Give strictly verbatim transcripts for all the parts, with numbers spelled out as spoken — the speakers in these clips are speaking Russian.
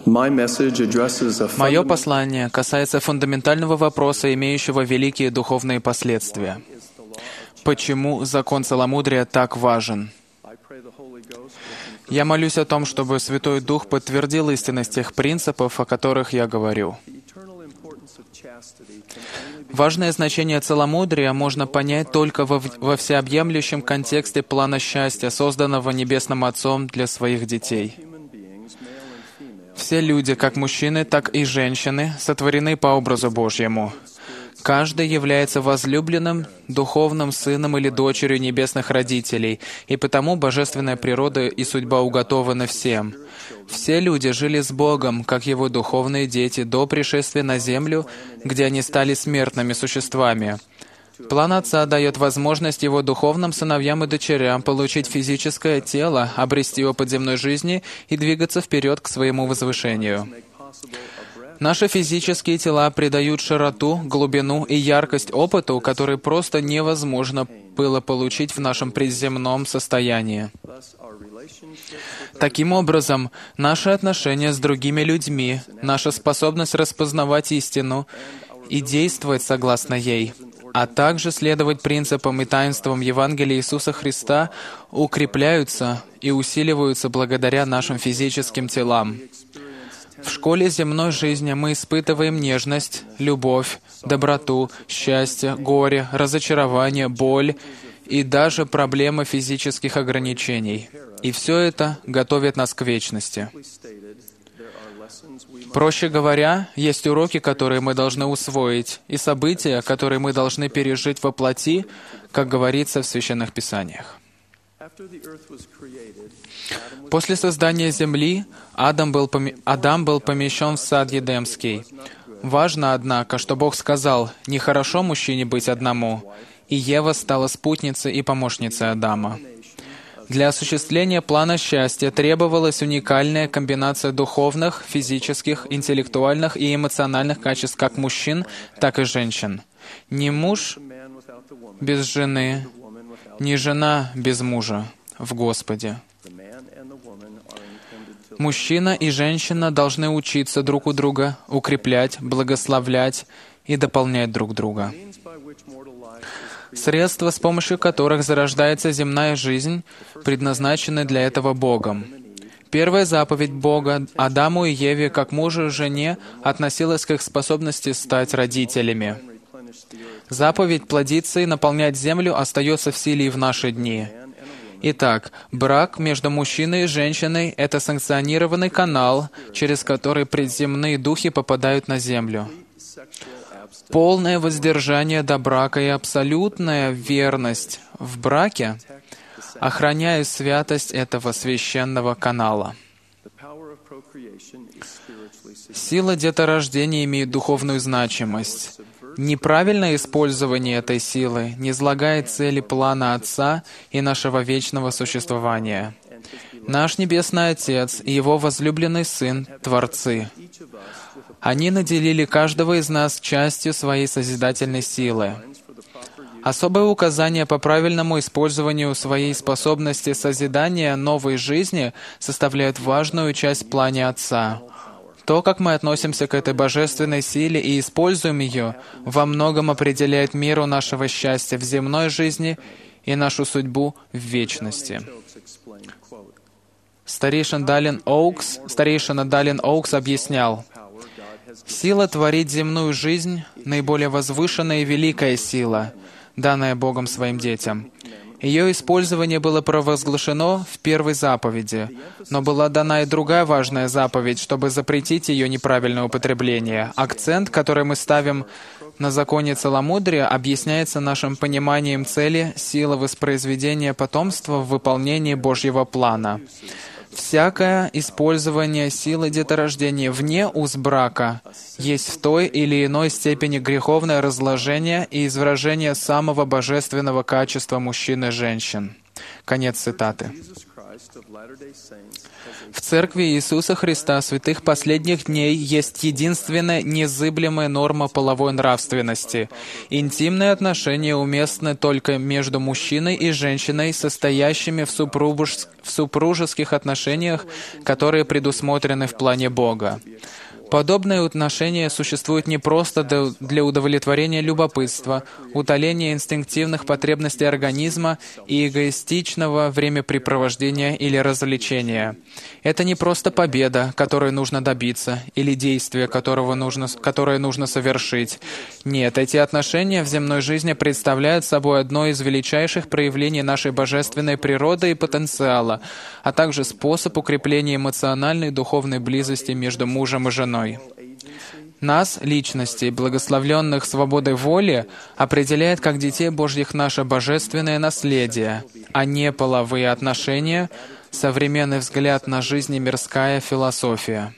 Мое послание касается фундаментального вопроса, имеющего великие духовные последствия. Почему закон целомудрия так важен? Я молюсь о том, чтобы Святой Дух подтвердил истинность тех принципов, о которых я говорю. Важное значение целомудрия можно понять только во, во всеобъемлющем контексте плана счастья, созданного Небесным Отцом для своих детей. Все люди, как мужчины, так и женщины, сотворены по образу Божьему. Каждый является возлюбленным, духовным сыном или дочерью небесных родителей, и потому божественная природа и судьба уготованы всем. Все люди жили с Богом, как Его духовные дети, до пришествия на землю, где они стали смертными существами. План Отца дает возможность Его духовным сыновьям и дочерям получить физическое тело, обрести опыт земной жизни и двигаться вперед к своему возвышению. Наши физические тела придают широту, глубину и яркость опыту, который просто невозможно было получить в нашем приземном состоянии. Таким образом, наши отношения с другими людьми, наша способность распознавать истину и действовать согласно ей, а также следовать принципам и таинствам Евангелия Иисуса Христа, укрепляются и усиливаются благодаря нашим физическим телам. В школе земной жизни мы испытываем нежность, любовь, доброту, счастье, горе, разочарование, боль и даже проблемы физических ограничений. И все это готовит нас к вечности. Проще говоря, есть уроки, которые мы должны усвоить, и события, которые мы должны пережить во плоти, как говорится в Священных Писаниях. После создания земли Адам был, поме... Адам был помещен в сад Едемский. Важно, однако, что Бог сказал: «Нехорошо мужчине быть одному», и Ева стала спутницей и помощницей Адама. Для осуществления плана счастья требовалась уникальная комбинация духовных, физических, интеллектуальных и эмоциональных качеств как мужчин, так и женщин. Ни муж без жены, ни жена без мужа в Господе. Мужчина и женщина должны учиться друг у друга, укреплять, благословлять и дополнять друг друга. Средства, с помощью которых зарождается земная жизнь, предназначены для этого Богом. Первая заповедь Бога Адаму и Еве, как мужу и жене, относилась к их способности стать родителями. Заповедь плодиться и наполнять землю остается в силе и в наши дни. Итак, брак между мужчиной и женщиной — это санкционированный канал, через который предземные духи попадают на землю. Полное воздержание до брака и абсолютная верность в браке охраняют святость этого священного канала. Сила деторождения имеет духовную значимость. Неправильное использование этой силы низлагает цели плана Отца и нашего вечного существования. Наш Небесный Отец и Его возлюбленный Сын — Творцы. Они наделили каждого из нас частью своей созидательной силы. Особое указание по правильному использованию своей способности созидания новой жизни составляет важную часть в плане Отца. То, как мы относимся к этой божественной силе и используем ее, во многом определяет меру нашего счастья в земной жизни и нашу судьбу в вечности. Старейшина Даллен Оукс, старейшина Даллен Оукс объяснял: «Сила творить земную жизнь — наиболее возвышенная и великая сила, данная Богом своим детям. Ее использование было провозглашено в первой заповеди, но была дана и другая важная заповедь, чтобы запретить ее неправильное употребление. Акцент, который мы ставим на законе целомудрия, объясняется нашим пониманием цели, силы воспроизведения потомства в выполнении Божьего плана. Всякое использование силы деторождения вне уз брака есть в той или иной степени греховное разложение и извражение самого божественного качества мужчин и женщин». Конец цитаты. В Церкви Иисуса Христа святых последних дней есть единственная незыблемая норма половой нравственности. Интимные отношения уместны только между мужчиной и женщиной, состоящими в, супруж... в супружеских отношениях, которые предусмотрены в плане Бога. Подобные отношения существуют не просто для удовлетворения любопытства, утоления инстинктивных потребностей организма и эгоистичного времяпрепровождения или развлечения. Это не просто победа, которой нужно добиться, или действие, которого нужно, которое нужно совершить. Нет, эти отношения в земной жизни представляют собой одно из величайших проявлений нашей божественной природы и потенциала, а также способ укрепления эмоциональной и духовной близости между мужем и женой. Нас, личностей, благословленных свободой воли, определяет как детей Божьих наше божественное наследие, а не половые отношения, современный взгляд на жизнь и мирская философия.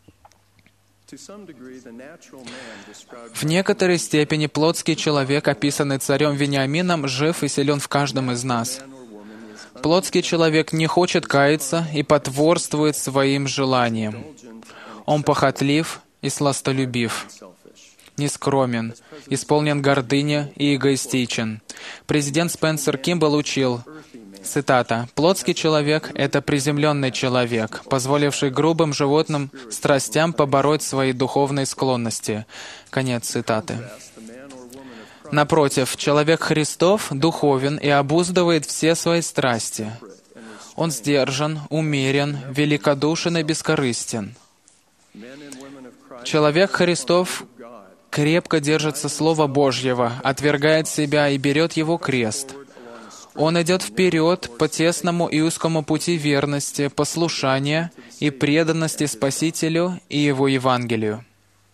В некоторой степени плотский человек, описанный царем Вениамином, жив и силен в каждом из нас. Плотский человек не хочет каяться и потворствует своим желаниям. Он похотлив и сластолюбив, нескромен, исполнен гордыни и эгоистичен. Президент Спенсер Кимбл учил, цитата, «Плотский человек — это приземленный человек, позволивший грубым животным страстям побороть свои духовные склонности». Конец цитаты. Напротив, человек Христов духовен и обуздывает все свои страсти. Он сдержан, умерен, великодушен и бескорыстен. Человек Христов крепко держится Слова Божьего, отвергает себя и берет его крест. Он идет вперед по тесному и узкому пути верности, послушания и преданности Спасителю и Его Евангелию.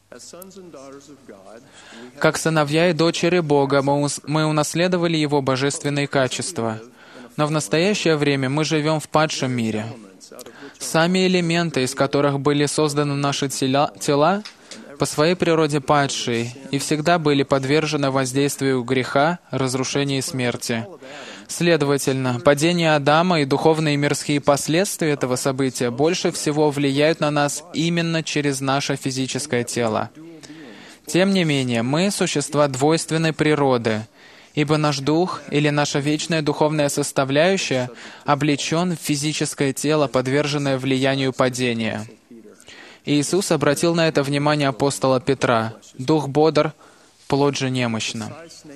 Как сыновья и дочери Бога мы унаследовали Его божественные качества, но в настоящее время мы живем в падшем мире. Сами элементы, из которых были созданы наши тела, тела, по своей природе падшие и всегда были подвержены воздействию греха, разрушения и смерти. Следовательно, падение Адама и духовные и мирские последствия этого события больше всего влияют на нас именно через наше физическое тело. Тем не менее, мы — существа двойственной природы, ибо наш дух или наша вечная духовная составляющая облечен в физическое тело, подверженное влиянию падения. Иисус обратил на это внимание апостола Петра. «Дух бодр, плоть же немощна».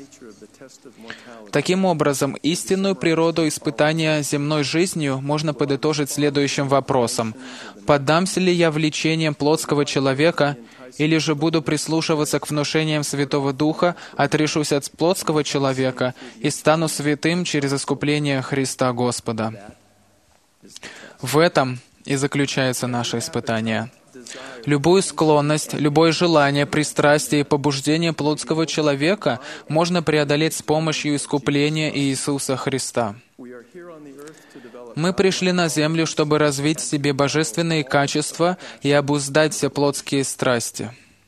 Таким образом, истинную природу испытания земной жизнью можно подытожить следующим вопросом. «Поддамся ли я влечениям плотского человека, или же буду прислушиваться к внушениям Святого Духа, отрешусь от плотского человека и стану святым через искупление Христа Господа?» В этом и заключается наше испытание. Любую склонность, любое желание, пристрастие и побуждение плотского человека можно преодолеть с помощью искупления Иисуса Христа. Мы пришли на землю, чтобы развить в себе божественные качества и обуздать все плотские страсти.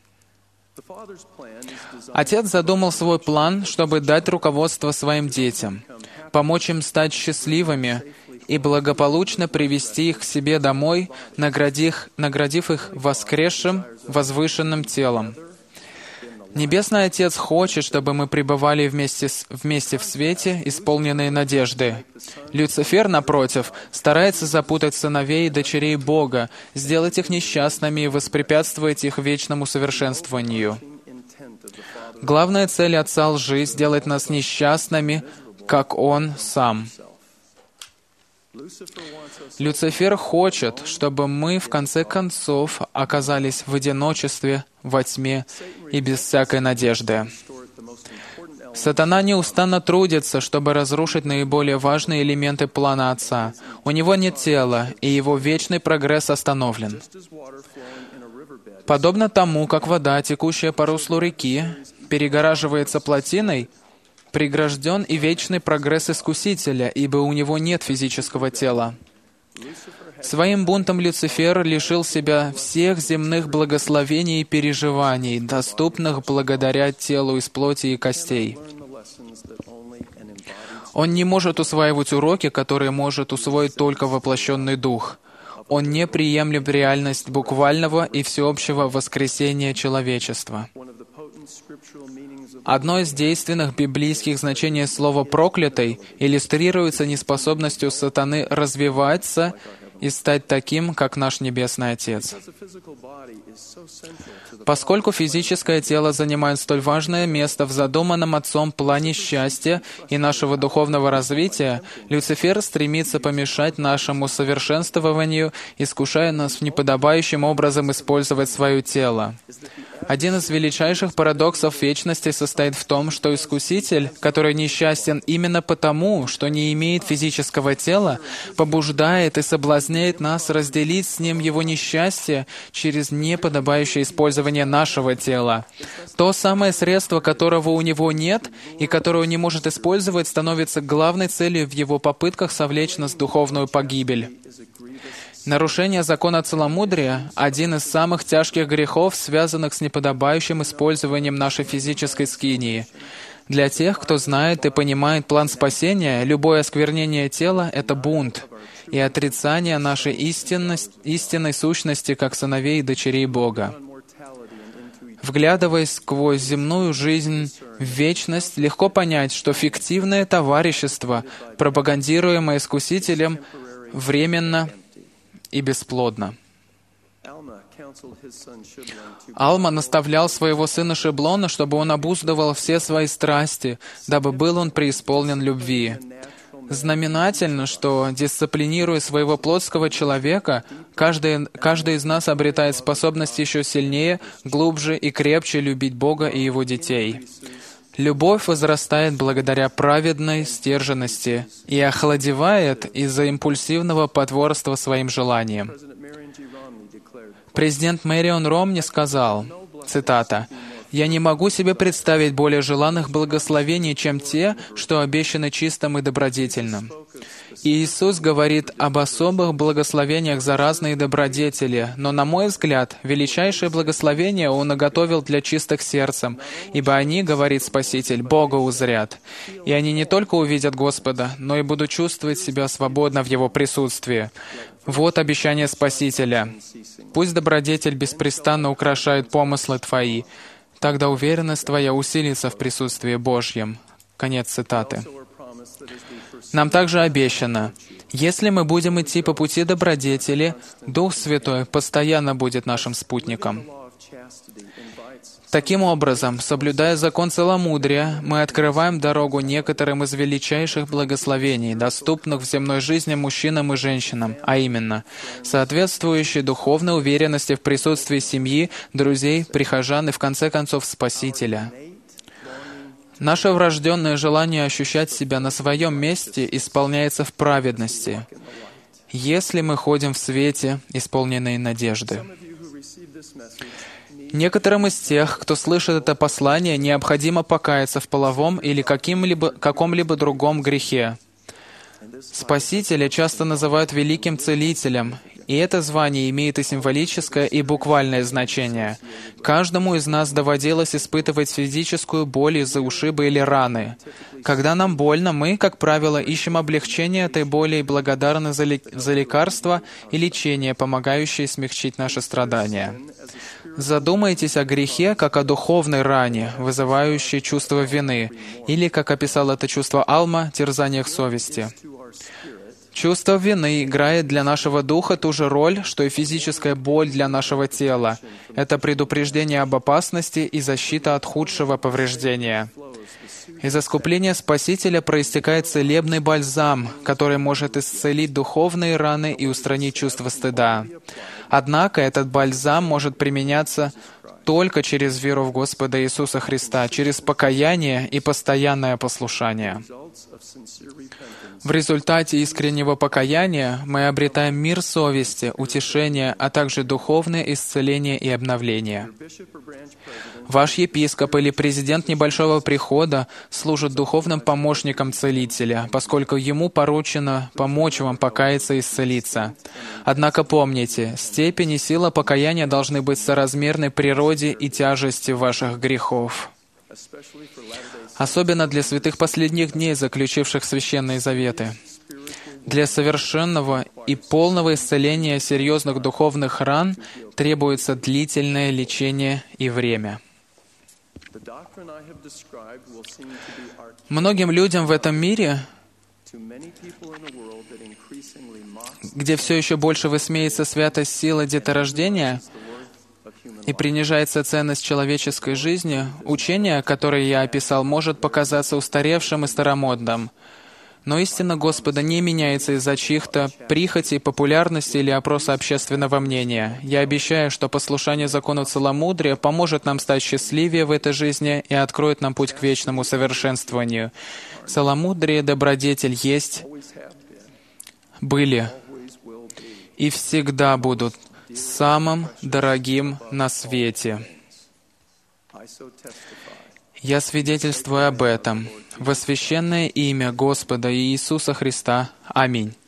Отец задумал свой план, чтобы дать руководство своим детям, помочь им стать счастливыми и благополучно привести их к себе домой, наградив, наградив их воскресшим, возвышенным телом. Небесный Отец хочет, чтобы мы пребывали вместе, с, вместе в свете, исполненные надежды. Люцифер, напротив, старается запутать сыновей и дочерей Бога, сделать их несчастными и воспрепятствовать их вечному совершенствованию. Главная цель Отца лжи — сделать нас несчастными, как Он Сам. Люцифер хочет, чтобы мы, в конце концов, оказались в одиночестве, во тьме и без всякой надежды. Сатана неустанно трудится, чтобы разрушить наиболее важные элементы плана Отца. У него нет тела, и его вечный прогресс остановлен. Подобно тому, как вода, текущая по руслу реки, перегораживается плотиной, прегражден и вечный прогресс Искусителя, ибо у него нет физического тела. Своим бунтом Люцифер лишил себя всех земных благословений и переживаний, доступных благодаря телу из плоти и костей. Он не может усваивать уроки, которые может усвоить только воплощенный Дух. Он не приемлет реальность буквального и всеобщего воскресения человечества. Одно из действенных библейских значений слова «проклятый» иллюстрируется неспособностью сатаны развиваться и стать таким, как наш Небесный Отец. Поскольку физическое тело занимает столь важное место в задуманном Отцом плане счастья и нашего духовного развития, Люцифер стремится помешать нашему совершенствованию, искушая нас неподобающим образом использовать свое тело. Один из величайших парадоксов вечности состоит в том, что Искуситель, который несчастен именно потому, что не имеет физического тела, побуждает и соблазняет нас разделить с Ним Его несчастье через неподобающее использование нашего тела. То самое средство, которого у Него нет и которое Он не может использовать, становится главной целью в Его попытках совлечь нас в духовную погибель. Нарушение закона целомудрия — один из самых тяжких грехов, связанных с неподобающим использованием нашей физической скинии. Для тех, кто знает и понимает план спасения, любое осквернение тела — это бунт и отрицание нашей истинности, истинной сущности как сыновей и дочерей Бога. Вглядываясь сквозь земную жизнь в вечность, легко понять, что фиктивное товарищество, пропагандируемое Искусителем, временно и бесплодно. Алма наставлял своего сына Шиблона, чтобы он обуздывал все свои страсти, дабы был он преисполнен любви. Знаменательно, что, дисциплинируя своего плотского человека, каждый, каждый из нас обретает способность еще сильнее, глубже и крепче любить Бога и Его детей. Любовь возрастает благодаря праведной стерженности и охладевает из-за импульсивного потворства своим желаниям. Президент Мэрион Ромни сказал, цитата, «Я не могу себе представить более желанных благословений, чем те, что обещаны чистым и добродетельным». И Иисус говорит об особых благословениях за разные добродетели, но, на мой взгляд, величайшее благословение Он наготовил для чистых сердцем, ибо они, говорит Спаситель, Бога узрят. И они не только увидят Господа, но и будут чувствовать себя свободно в Его присутствии. Вот обещание Спасителя. «Пусть добродетель беспрестанно украшает помыслы твои, тогда уверенность твоя усилится в присутствии Божьем». Конец цитаты. Нам также обещано, если мы будем идти по пути добродетели, Дух Святой постоянно будет нашим спутником. Таким образом, соблюдая закон целомудрия, мы открываем дорогу некоторым из величайших благословений, доступных в земной жизни мужчинам и женщинам, а именно, соответствующей духовной уверенности в присутствии семьи, друзей, прихожан и, в конце концов, Спасителя. Наше врожденное желание ощущать себя на своем месте исполняется в праведности, если мы ходим в свете, исполненной надежды. Некоторым из тех, кто слышит это послание, необходимо покаяться в половом или каким-либо, каком-либо другом грехе. Спасителя часто называют великим целителем, и это звание имеет и символическое, и буквальное значение. Каждому из нас доводилось испытывать физическую боль из-за ушиба или раны. Когда нам больно, мы, как правило, ищем облегчение этой боли и благодарны за, ли- за лекарства и лечение, помогающие смягчить наши страдания. Задумайтесь о грехе, как о духовной ране, вызывающей чувство вины, или, как описал это чувство Алма, терзаниях совести. Чувство вины играет для нашего духа ту же роль, что и физическая боль для нашего тела. Это предупреждение об опасности и защита от худшего повреждения. Из искупления Спасителя проистекает целебный бальзам, который может исцелить духовные раны и устранить чувство стыда. Однако этот бальзам может применяться только через веру в Господа Иисуса Христа, через покаяние и постоянное послушание. В результате искреннего покаяния мы обретаем мир совести, утешение, а также духовное исцеление и обновление. Ваш епископ или президент небольшого прихода служит духовным помощником целителя, поскольку ему поручено помочь вам покаяться и исцелиться. Однако помните, степень и сила покаяния должны быть соразмерны природе и тяжести ваших грехов. особенно для святых последних дней, заключивших священные заветы. Для совершенного и полного исцеления серьезных духовных ран требуется длительное лечение и время. Многим людям в этом мире, где все еще больше высмеется святость силы деторождения и принижается ценность человеческой жизни, учение, которое я описал, может показаться устаревшим и старомодным. Но истина Господа не меняется из-за чьих-то прихотей, популярности или опроса общественного мнения. Я обещаю, что послушание закону целомудрия поможет нам стать счастливее в этой жизни и откроет нам путь к вечному совершенствованию. Целомудрие и добродетель есть, были и всегда будут самым дорогим на свете. Я свидетельствую об этом во священное имя Господа Иисуса Христа. Аминь.